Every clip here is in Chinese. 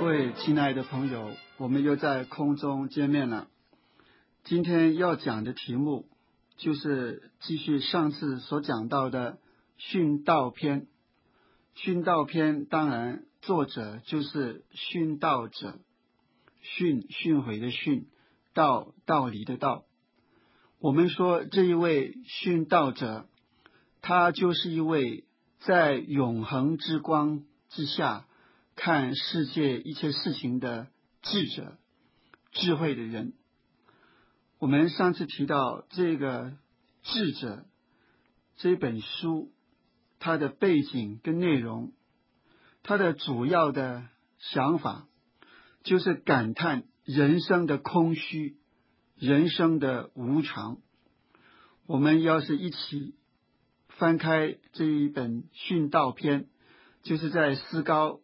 位亲爱的朋友，我们又在空中见面了。今天要讲的题目就是继续上次所讲到的殉道篇。殉道篇当然作者就是殉道者，训诲的训，道理的道。我们说这一位殉道者，他就是一位在永恒之光之下看世界一切事情的智者，智慧的人。我们上次提到这个智者这本书，它的背景跟内容，它的主要的想法就是感叹人生的空虚，人生的无常。我们要是一起翻开这一本殉道篇，就是在诗高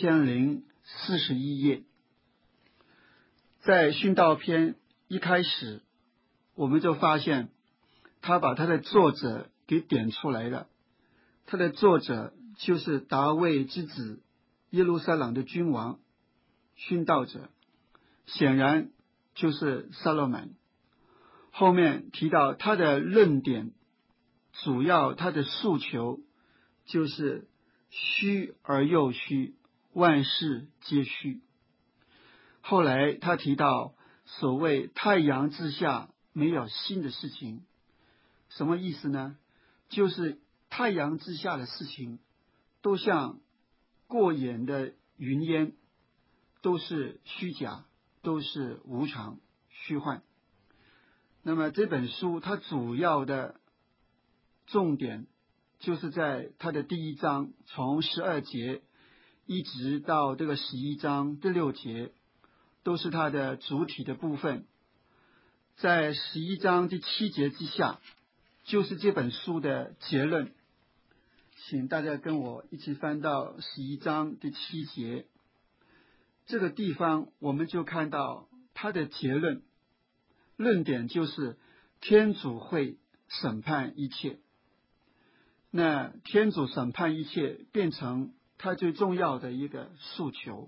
1041页。在殉道篇一开始，我们就发现他把他的作者给点出来了。他的作者就是大卫之子，耶路撒冷的君王，殉道者，显然就是撒罗门。后面提到他的论点，主要他的诉求就是虚而又虚，万事皆虚。后来他提到所谓太阳之下没有新的事情，什么意思呢？就是太阳之下的事情都像过眼的云烟，都是虚假，都是无常虚幻。那么这本书它主要的重点就是在它的第一章，从12节一直到这个11章第6节，都是它的主体的部分。在11章第7节之下，就是这本书的结论。请大家跟我一起翻到11章第7节。这个地方我们就看到它的结论，论点就是天主会审判一切。那天主审判一切变成他最重要的一个诉求。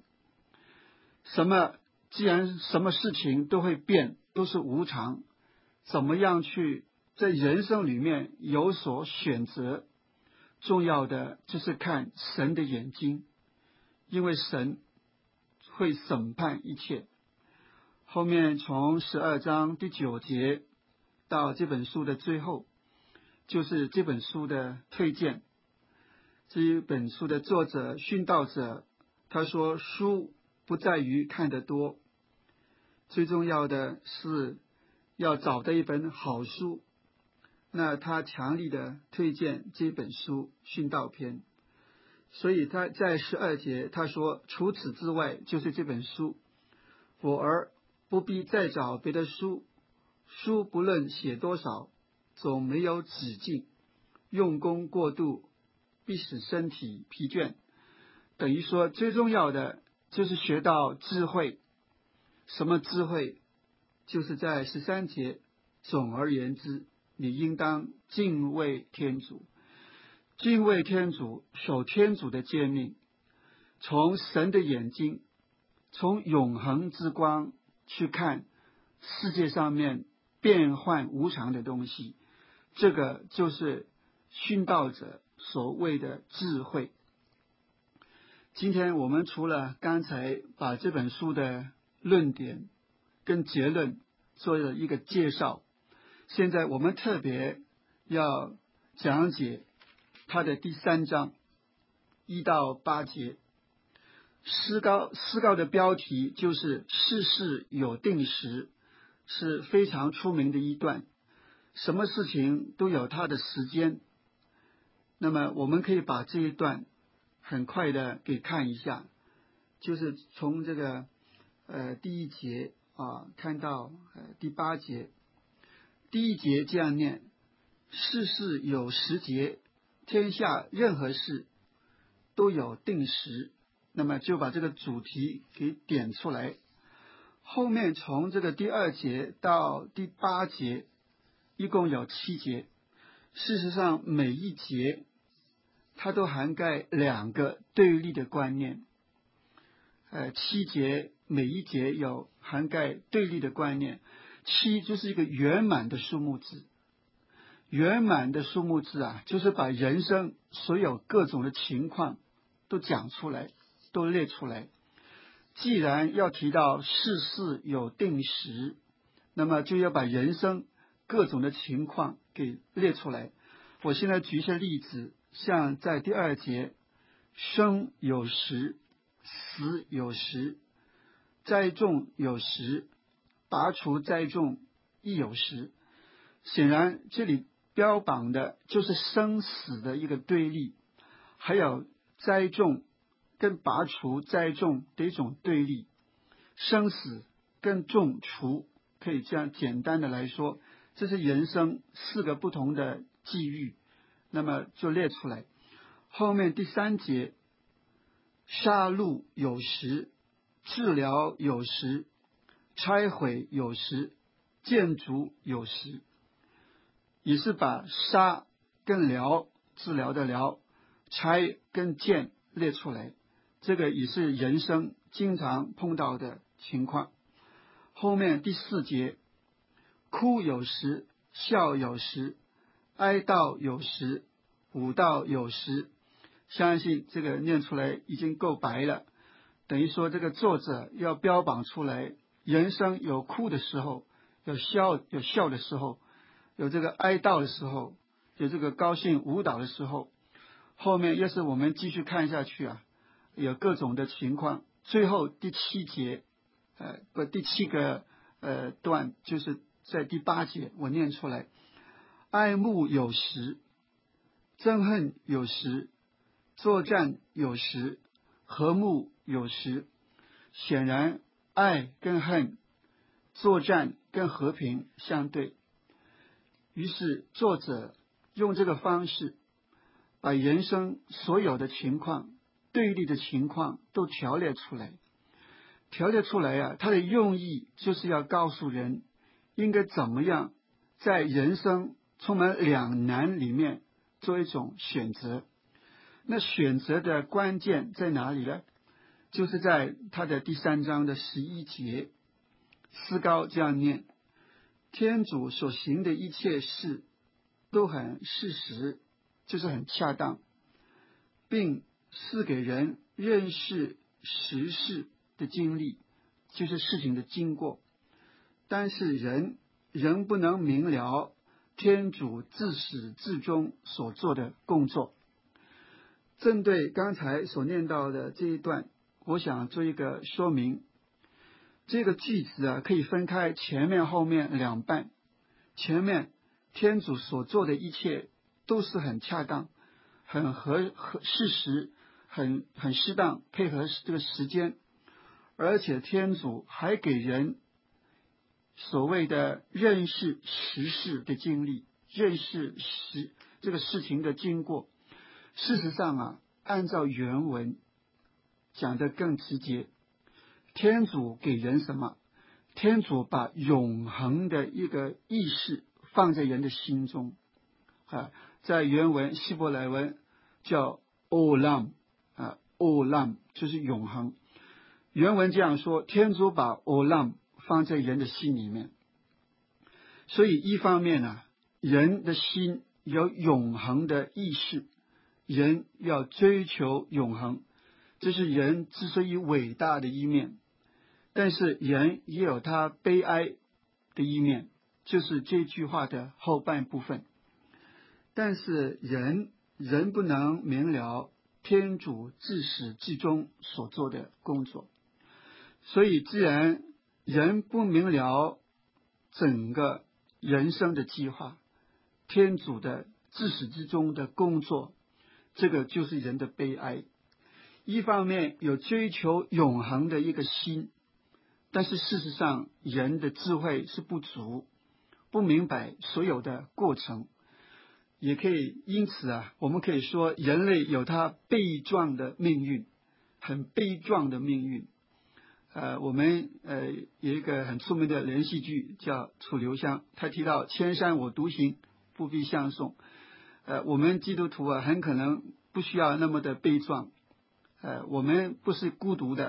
既然什么事情都会变，都是无常，怎么样去在人生里面有所选择？重要的就是看神的眼睛，因为神会审判一切。后面从12章第9节到这本书的最后，就是这本书的推荐。这一本书的作者殉道者，他说书不在于看得多，最重要的是要找到一本好书。那他强力的推荐这本书殉道篇，所以他在12节他说，除此之外就是这本书，我儿不必再找别的书，书不论写多少，总没有止境，用功过度必使身体疲倦。等于说最重要的就是学到智慧。什么智慧？就是在13节，总而言之，你应当敬畏天主，敬畏天主，守天主的诫命，从神的眼睛，从永恒之光去看世界上面变幻无常的东西。这个就是殉道者所谓的智慧。今天我们除了刚才把这本书的论点跟结论做了一个介绍，现在我们特别要讲解它的第3章1到8节。诗告的标题就是世事有定时，是非常出名的一段，什么事情都有它的时间。那么我们可以把这一段很快的给看一下，就是从这个第1节看到第8节。第1节这样念：世事有时节，天下任何事都有定时。那么就把这个主题给点出来。后面从这个第2节到第8节一共有7节。事实上每一节它都涵盖2个对立的观念。 7节每一节有涵盖对立的观念。7就是一个圆满的数目字，圆满的数目字啊，就是把人生所有各种的情况都讲出来，都列出来。既然要提到世事有定时，那么就要把人生各种的情况给列出来。我现在举一些例子，像在第2节，生有时，死有时，栽种有时，拔除栽种亦有时。显然这里标榜的就是生死的一个对立，还有栽种跟拔除栽种的一种对立。生死跟种除，可以这样简单的来说，这是人生4个不同的际遇，那么就列出来。后面第3节，杀戮有时，治疗有时，拆毁有时，建筑有时，也是把杀跟疗，治疗的疗，拆跟建列出来。这个也是人生经常碰到的情况。后面第4节，哭有时，笑有时，哀悼有时，舞蹈有时。相信这个念出来已经够白了，等于说这个作者要标榜出来，人生有哭的时候，有笑的时候，有这个哀悼的时候，有这个高兴舞蹈的时候。后面要是我们继续看下去啊，有各种的情况。最后第7节，第7个段，就是在第8节我念出来，爱慕有时，憎恨有时，作战有时，和睦有时。显然爱跟恨，作战跟和平相对。于是作者用这个方式把人生所有的情况，对立的情况都条列出来。条列出来啊，它的用意就是要告诉人应该怎么样在人生充满两难里面做一种选择。那选择的关键在哪里呢？就是在他的第3章的11节，思高这样念：天主所行的一切事都很事实，就是很恰当，并是给人认识实事的经历，就是事情的经过。但是人仍不能明了天主自始至终所做的工作。针对刚才所念到的这一段，我想做一个说明。这个句子啊，可以分开前面后面2半。前面天主所做的一切都是很恰当，很合事实，很适当，配合这个时间，而且天主还给人所谓的认识时事的经历，认识这个事情的经过。事实上啊，按照原文讲得更直接，天主给人什么？天主把永恒的一个意识放在人的心中在原文希伯来文叫 Olam Olam 就是永恒。原文这样说，天主把 Olam 放在人的心里面。所以一方面呢，人的心有永恒的意识，人要追求永恒，这是人之所以伟大的一面。但是人也有他悲哀的一面，就是这句话的后半部分。但是人不能明了天主自始至终所做的工作。所以既然人不明了整个人生的计划，天主的自始至终的工作，这个就是人的悲哀。一方面有追求永恒的一个心，但是事实上人的智慧是不足，不明白所有的过程。也可以因此我们可以说人类有他悲壮的命运，很悲壮的命运。我们有一个很出名的连续剧叫《楚留香》，他提到千山我独行，不必相送。我们基督徒很可能不需要那么的悲壮。我们不是孤独的，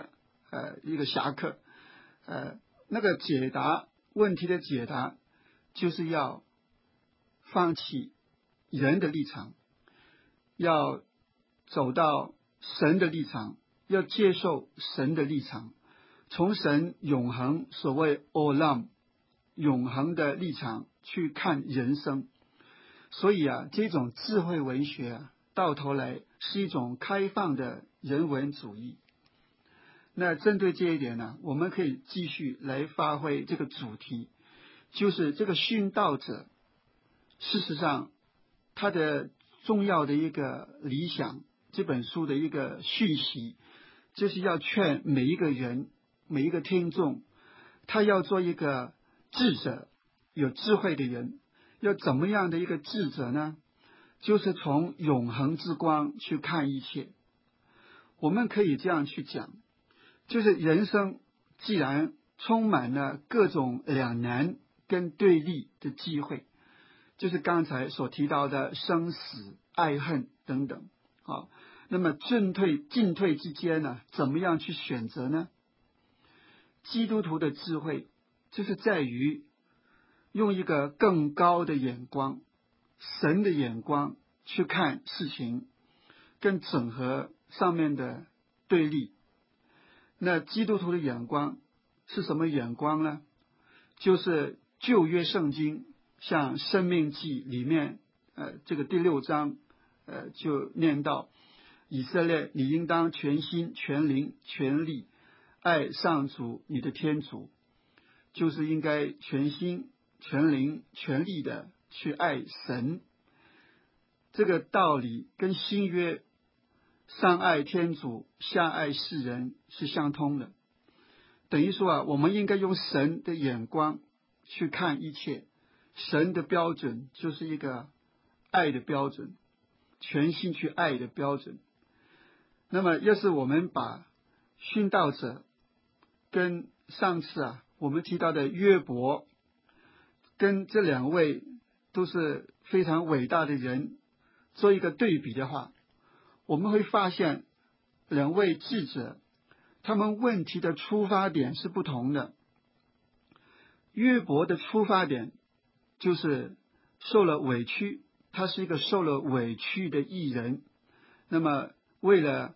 一个侠客，那个解答问题的解答就是要放弃人的立场，要走到神的立场，要接受神的立场，从神永恒所谓 Olam 永恒的立场去看人生。所以这种智慧文学到头来是一种开放的人文主义。那针对这一点呢，我们可以继续来发挥这个主题，就是这个殉道者，事实上他的重要的一个理想，这本书的一个讯息，就是要劝每一个人，每一个听众，他要做一个智者，有智慧的人。要怎么样的一个智者呢？就是从永恒之光去看一切。我们可以这样去讲，就是人生既然充满了各种两难跟对立的机会，就是刚才所提到的生死、爱恨等等。那么进退之间呢，怎么样去选择呢？基督徒的智慧就是在于用一个更高的眼光，神的眼光去看事情，跟整合上面的对立。那基督徒的眼光是什么眼光呢？就是旧约圣经，像申命记里面这个第6章就念到，以色列你应当全心全灵全力爱上主你的天主，就是应该全心全灵全力的去爱神。这个道理跟新约上爱天主下爱世人是相通的。等于说我们应该用神的眼光去看一切，神的标准就是一个爱的标准，全心去爱的标准。那么要是我们把殉道者跟上次我们提到的约伯，跟这两位都是非常伟大的人做一个对比的话，我们会发现两位智者他们问题的出发点是不同的。约伯的出发点就是受了委屈，他是一个受了委屈的义人，那么为了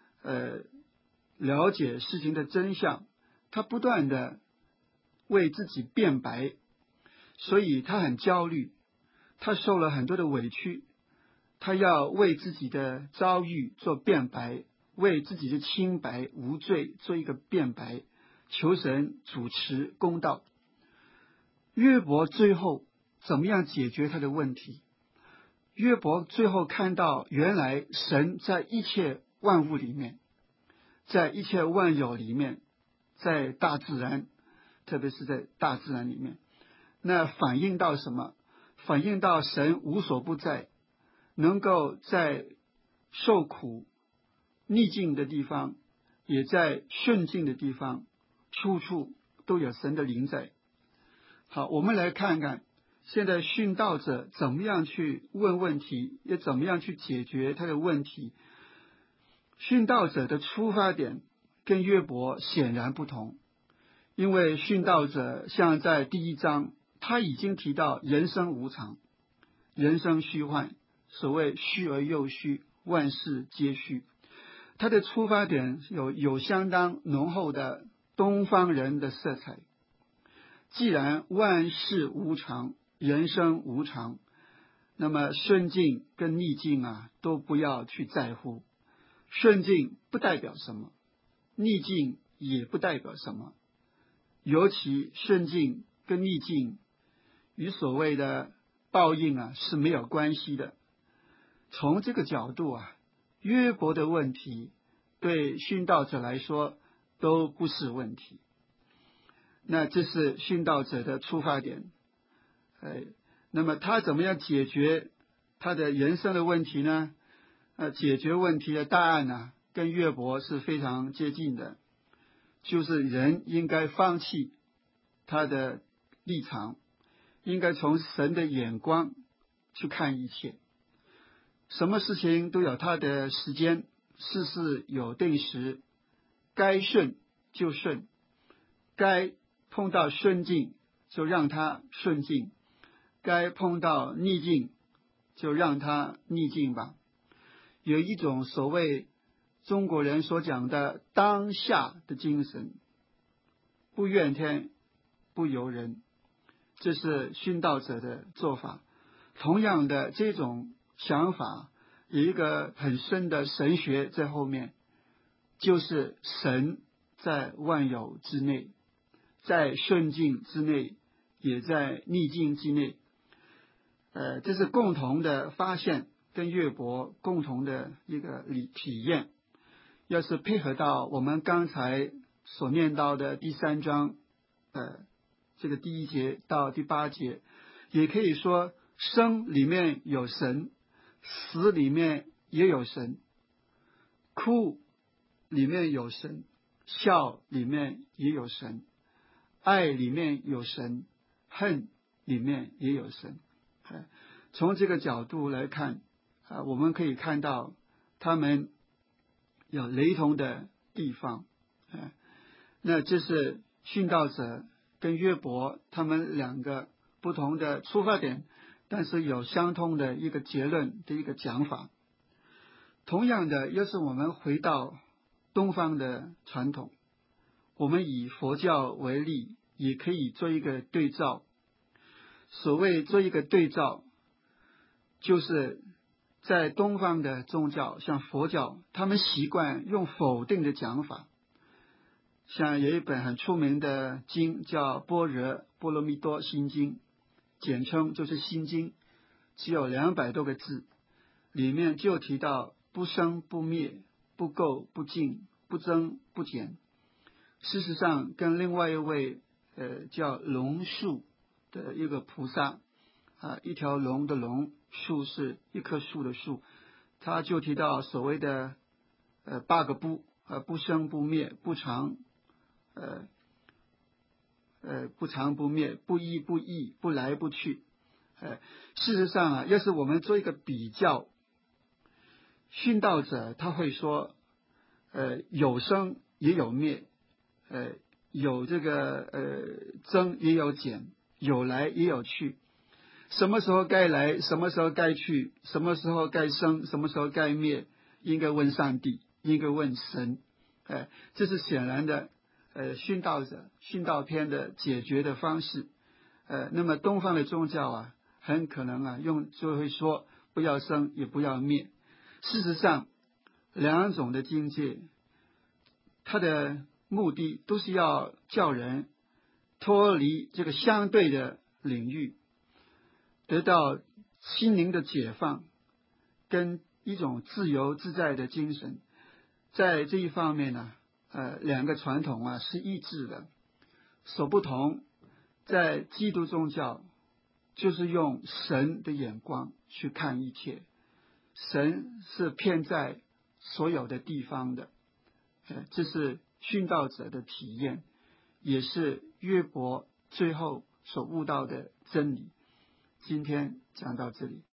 了解事情的真相，他不断的为自己辩白，所以他很焦虑，他受了很多的委屈，他要为自己的遭遇做辩白，为自己的清白无罪做一个辩白，求神主持公道。约伯最后怎么样解决他的问题？约伯最后看到，原来神在一切万物里面，在一切万有里面，在大自然，特别是在大自然里面，那反映到什么？反映到神无所不在，能够在受苦逆境的地方，也在顺境的地方，处处都有神的灵在。好，我们来看看现在殉道者怎么样去问问题，也怎么样去解决他的问题。殉道者的出发点跟约伯显然不同，因为殉道者像在第1章，他已经提到人生无常，人生虚幻，所谓虚而又虚，万事皆虚。他的出发点有相当浓厚的东方人的色彩。既然万事无常，人生无常，那么顺境跟逆境都不要去在乎。顺境不代表什么，逆境也不代表什么，尤其顺境跟逆境与所谓的报应是没有关系的。从这个角度约伯的问题对殉道者来说都不是问题。那这是殉道者的出发点。那么他怎么样解决他的人生的问题呢？解决问题的答案跟约伯是非常接近的，就是人应该放弃他的立场，应该从神的眼光去看一切。什么事情都有它的时间，事事有定时，该顺就顺，该碰到顺境就让它顺境，该碰到逆境就让它逆境吧。有一种所谓中国人所讲的当下的精神，不怨天不尤人，这是殉道者的做法。同样的，这种想法有一个很深的神学在后面，就是神在万有之内，在顺境之内，也在逆境之内。这是共同的发现，跟约伯共同的一个体验。要是配合到我们刚才所念到的第3章，这个第1节到第8节，也可以说生里面有神，死里面也有神，哭里面有神，笑里面也有神，爱里面有神，恨里面也有神。从这个角度来看，我们可以看到他们有雷同的地方。那这是殉道者跟约伯他们2个不同的出发点，但是有相通的一个结论的一个讲法。同样的，要是我们回到东方的传统，我们以佛教为例，也可以做一个对照。所谓做一个对照，就是在东方的宗教，像佛教，他们习惯用否定的讲法。像有一本很出名的经叫般若波罗蜜多心经，简称就是心经，只有200多个字，里面就提到不生不灭，不垢不净，不增不减。事实上跟另外一位叫龙树的一个菩萨，一条龙的龙，树是一棵树的树，他就提到所谓的8个不，不生不灭，不常不常不灭，不依不异，不来不去。事实上要是我们做一个比较，殉道者他会说有生也有灭，有这个增也有减，有来也有去。什么时候该来，什么时候该去，什么时候该生，什么时候该灭，应该问上帝，应该问神。这是显然的殉道者殉道篇的解决的方式。那么东方的宗教很可能就会说不要生也不要灭。事实上2种的境界，它的目的都是要叫人脱离这个相对的领域，得到心灵的解放跟一种自由自在的精神。在这一方面呢2个传统是一致的。所不同，在基督宗教就是用神的眼光去看一切，神是遍在所有的地方的。这是殉道者的体验，也是约伯最后所悟到的真理。今天讲到这里。